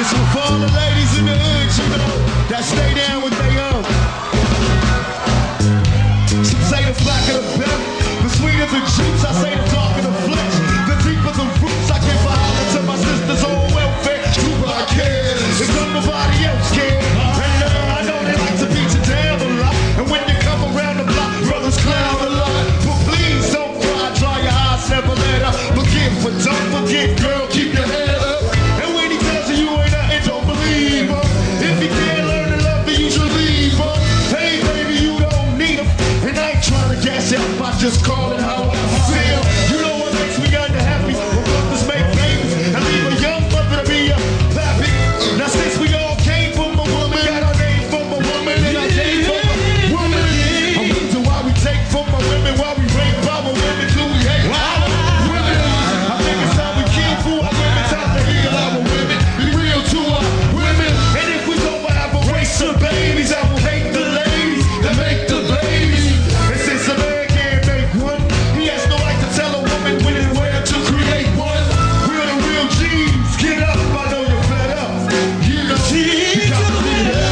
So for all the ladies in the hood, you know, that stay down with they own. Some say the blacker the better, the sweeter the juice, I say the darker the flesh, the deeper the roots. I give a holler to my sisters on welfare. Do I care? It's not nobody else care. And I know they like to beat you down a lot, and when you come around the block, brothers clown a lot. But please don't cry, dry your eyes, never let up. Forgive, but don't forget, girl, keep your head up. And when he tells you you ain't nothing, don't believe him. If you can't learn to love, then you should leave him. Hey baby, you don't need him, and I ain't trying to gas you up, I just call it how I feel. You know what makes me unhappy? When brothers make babies and leave a young mother to be a pappy. Now since we all came from a woman, got our name from a woman, and I came from a woman. I wonder why we take from our women, why we rape our women, do we hate our women? I think it's time we kill for our women, time to heal our women, be real to our women. And if we don't have a race of babies, I will hate the ladies that make the babies. And since a man can't make one, he has no right to tell a woman when and where to create one. We're the real G's, get up, I know you're fed up. You know, you got to be there.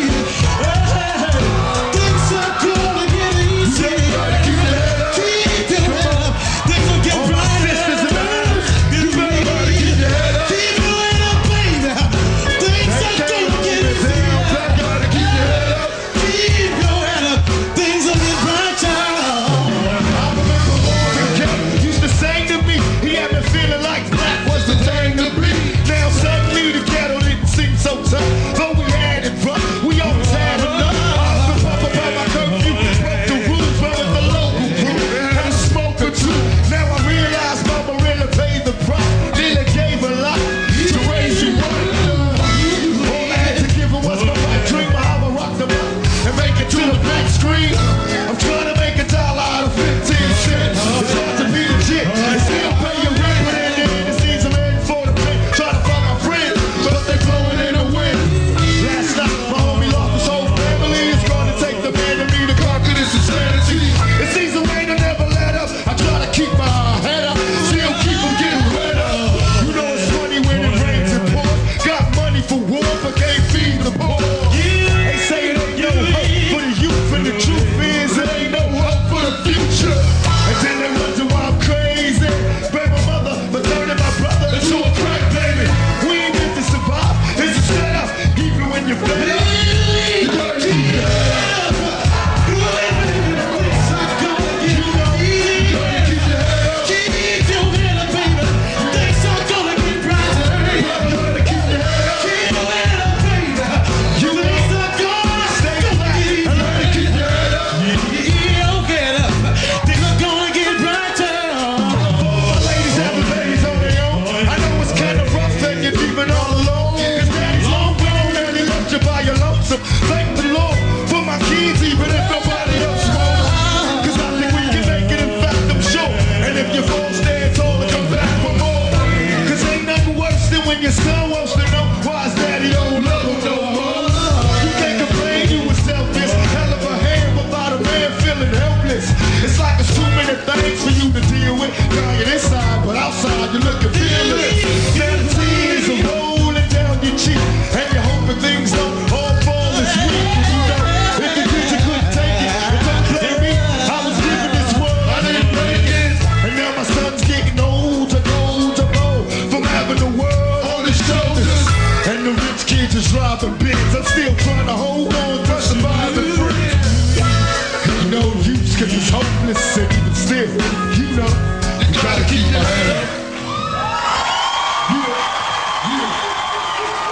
Things are gonna get easy. Keep your head up. Things will get brighter. You better keep your head up. Keep your head up, baby. Things are gonna get easy. Keep your head up. Keep your head up. Things will get brighter. I remember Marvin Gaye used to sing to me. He had me feeling like black was the thing to be. Now suddenly the ghetto didn't seem so tough. Though we had it rough, we always had enough. I was the pump about my curfew, broke the rules, but with the local crew. Had a smoke or two. Now I realize Mama really paid the price. Really gave a lot to raise you up. All I had to give her was my pipe dream of how I rock the mic and make it to the big screen. I'm trying to make $1 out of 15 cents. It's hard to be legit and still pay your rent. But in the end, it seems I'm heading for the pen. Try to find my friends, but they blowing in the wind. Last night, my homie lost his whole family. It's gonna take the man to me to conquer this insanity. It seems the rain will never let up. I try to keep my head up, still keep them getting wetter. You know it's funny when it rains and pours. Got money for war, but can't feed the poor. They say it ain't no hope for the youth, and the truth is it ain't no hope for the future. And then they wonder why I'm crazy. Baby my mother, but turning my brother into a crack baby. We ain't meant to survive, it's a setup. Even when you're fed up, you gotta keep your head up. Keep your head up, baby. Things are gonna get brighter. You gotta keep your head up. Keep your head up, baby. You Things are gonna stay flat and learn to keep your head up. your head up. Things are gonna get brighter. My ladies having babies on their own. I know it's kind of rough and you're even all alone. Cause daddy's long gone and he left you by your lonesome. Thank the Lord for my kids, even if nobody else wants. Cause I think we can make it, in fact I'm sure. And if you fall stand tall and come back for more. Cause ain't nothing worse than when your son wants to know why his daddy don't love him no more. You can't complain, you was selfish. Hell of a hand without a man feeling helpless. It's like there's too many things for you to deal with. Now you're inside, but outside you're looking fearless. Now the tears are rolling down your cheek, and you're hoping things don't all fall this week. And you know, if the teacher couldn't take it, and don't blame me, I was given this world, I didn't break it. And now my son's getting older from having the world on his shoulders. And the rich kids is driving Benz. I'm still trying to hold on to surviving friends. No use, cause it's hopeless, and even still, you know, you gotta keep your head up.